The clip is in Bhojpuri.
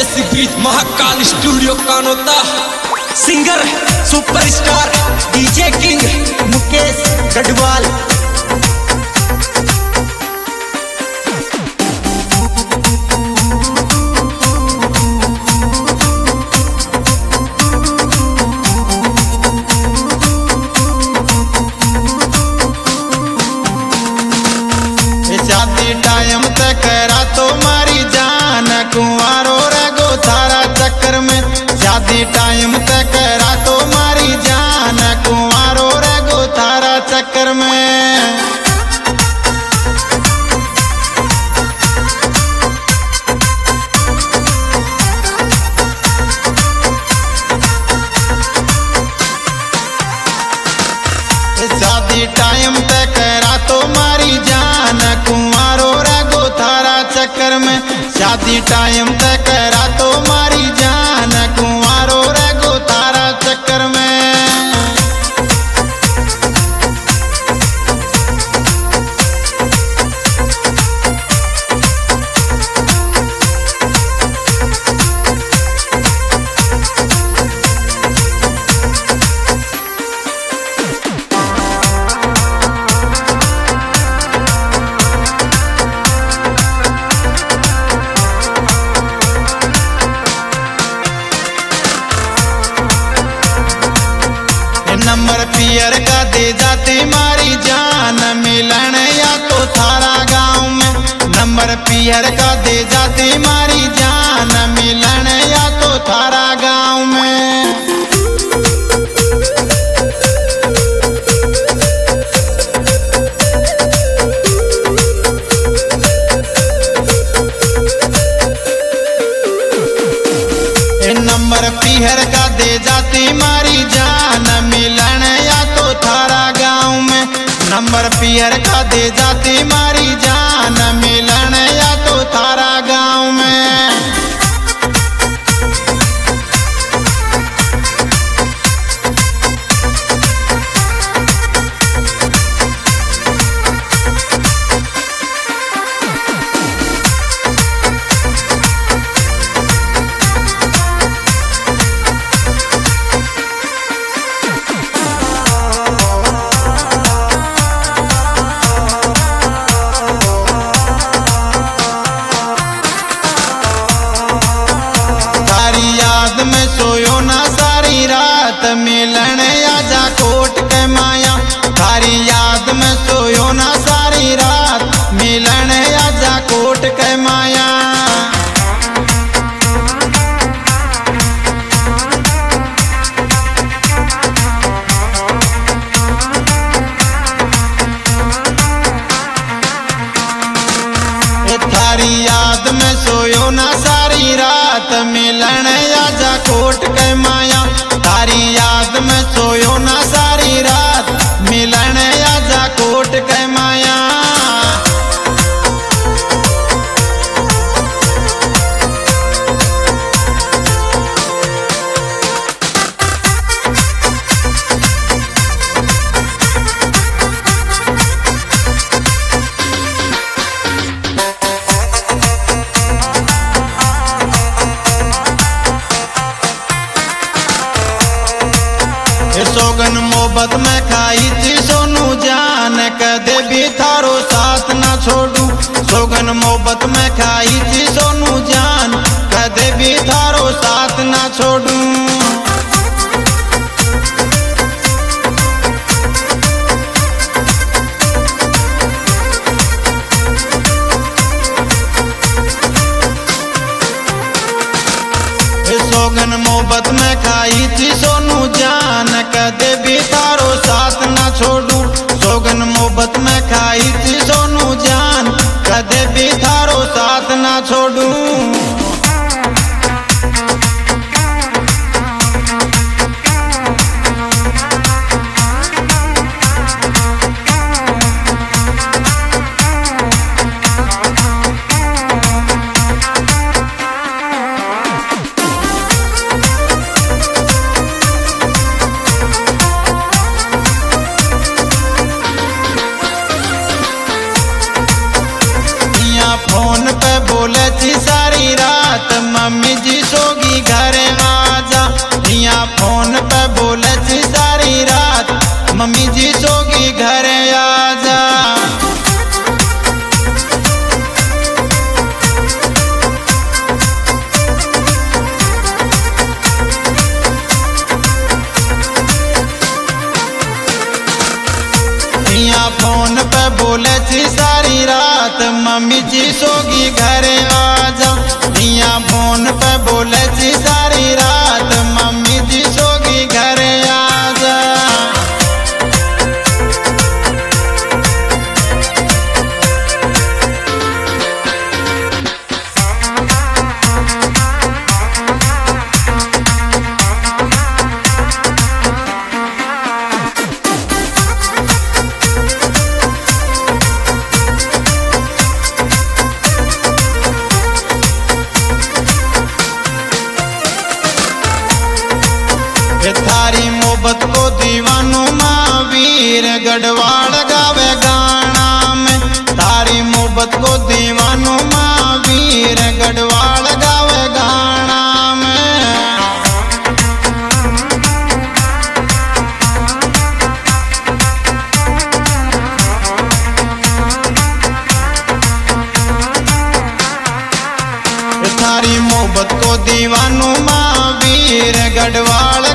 परदेसी beat Mahakal studio Kanota. Singer superstar DJ king Mukesh Garhwal. शादी टाइम तक करा तो मारी जान कुंवारो रगो थारा चक्कर में। शादी टाइम तक करा तो मारी जान कुंवारो रगो थारा चक्कर में। शादी टाइम तक करा तो मारी जान कुंवारो रगो थारा चक्कर में। शादी टाइम तक करा तो मारी जान कुंवारो रगो थारा चक्कर में। नंबर पियर का दे जाती मारी जान मिलन या तो थारा गांव में। नंबर पियर का दे जाती मारी जान मिलन या तो थारा गांव में। नंबर पियर का दे जाती मारी जान मिलन या तो थारा गांव में। नंबर पियर का दे जाती मारी जान मिलन या तो थारा गांव में। याद में सोयो ना सारी रात मिलन आजा कोट के माया। थारी याद में सोयो ना सारी रात मिलन आजा कोट के माया। थारी याद में सोयो ना सारी रात मिलन आजा कोट के माया। थारी याद में सोयो ना सारी रात मिलन आजा कोट के माया। सोगन मोहब्बत में खाई थी सोनू जान कदे भी थारो साथ ना छोड़ू। सोगन मोहब्बत में खाई थी सोनू जान कदे भी थारो साथ ना छोड़ू। सोगन मोहब्बत में खाई थी सोनू जान कदे भी थारो साथ ना छोड़ू। सोगन मोहब्बत में खाई थी सोनू जान कदे भी थारो साथ ना छोड़ू। फोन पे बोले थी जी सोगी घरे आजा। मियाँ फोन पे बोले जी सारी रात, मम्मी जी सोगी घरे आजा। थारी मोहब्बत को दीवानो महावीर गढ़वाल गावे गाना में। थारी मोहब्बत को दीवानो महावीर गढ़वाल गावे गाना में। थारी मोहब्बत को दीवानो महावीर गढ़वाल